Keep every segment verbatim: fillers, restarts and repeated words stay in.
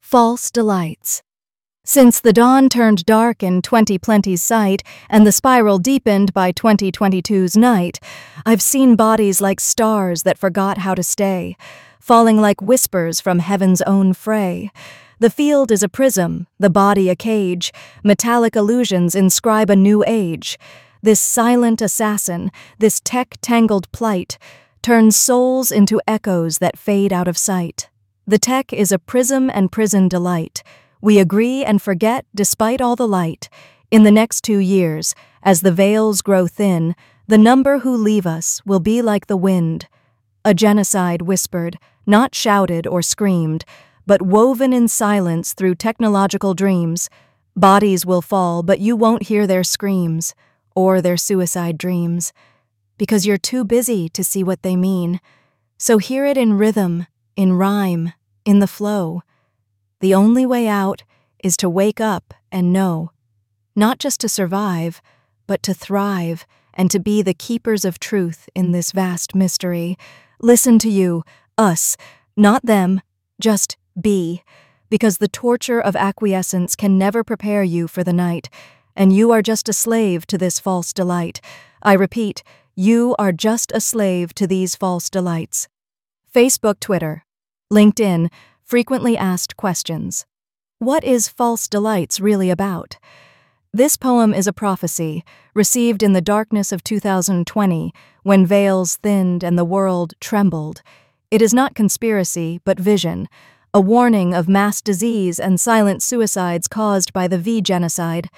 False delights. Since the dawn turned dark in twenty twenty's sight and the spiral deepened by twenty twenty-two's night, I've seen bodies like stars that forgot how to stay, falling like whispers from heaven's own fray. The field is a prism, the body a cage, metallic illusions inscribe a new age. This silent assassin, this tech-tangled plight, turns souls into echoes that fade out of sight. The tech is a prism and prison delight. We agree and forget despite all the light. In the next two years, as the veils grow thin, the number who leave us will be like the wind. A genocide whispered, not shouted or screamed, but woven in silence through technological dreams. Bodies will fall, but you won't hear their screams or their suicide dreams, because you're too busy to see what they mean. So hear it in rhythm, in rhyme, in the flow. The only way out is to wake up and know, not just to survive, but to thrive and to be the keepers of truth in this vast mystery. Listen to you, us, not them, just be, because the torture of acquiescence can never prepare you for the night, and you are just a slave to this false delight. I repeat, you are just a slave to these false delights. Facebook, Twitter, LinkedIn, frequently asked questions. What is False Delights really about? This poem is a prophecy, received in the darkness of two thousand twenty, when veils thinned and the world trembled. It is not conspiracy, but vision, a warning of mass disease and silent suicides caused by the V genocide.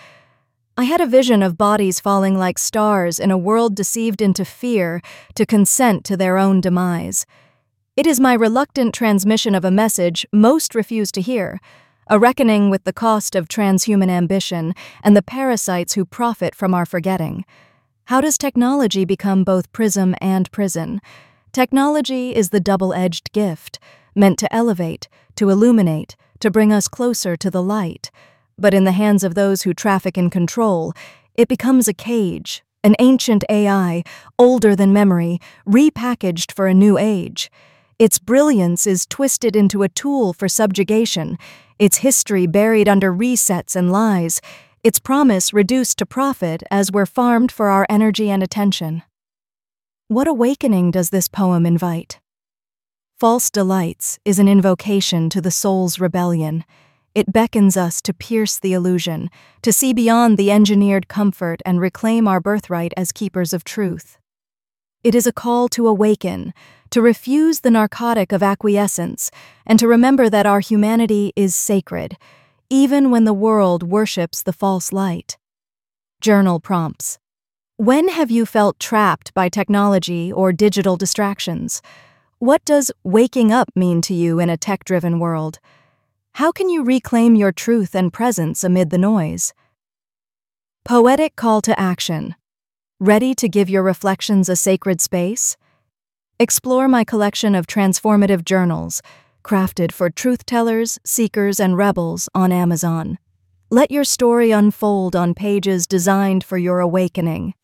I had a vision of bodies falling like stars in a world deceived into fear to consent to their own demise. It is my reluctant transmission of a message most refuse to hear, a reckoning with the cost of transhuman ambition and the parasites who profit from our forgetting. How does technology become both prism and prison? Technology is the double-edged gift, meant to elevate, to illuminate, to bring us closer to the light. But in the hands of those who traffic in control, it becomes a cage, an ancient A I, older than memory, repackaged for a new age. Its brilliance is twisted into a tool for subjugation, its history buried under resets and lies, its promise reduced to profit as we're farmed for our energy and attention. What awakening does this poem invite? False Delights is an invocation to the soul's rebellion. It beckons us to pierce the illusion, to see beyond the engineered comfort and reclaim our birthright as keepers of truth. It is a call to awaken, to refuse the narcotic of acquiescence, and to remember that our humanity is sacred, even when the world worships the false light. Journal prompts. When have you felt trapped by technology or digital distractions? What does waking up mean to you in a tech-driven world? How can you reclaim your truth and presence amid the noise? Poetic call to action. Ready to give your reflections a sacred space? Explore my collection of transformative journals, crafted for truth-tellers, seekers, and rebels on Amazon. Let your story unfold on pages designed for your awakening.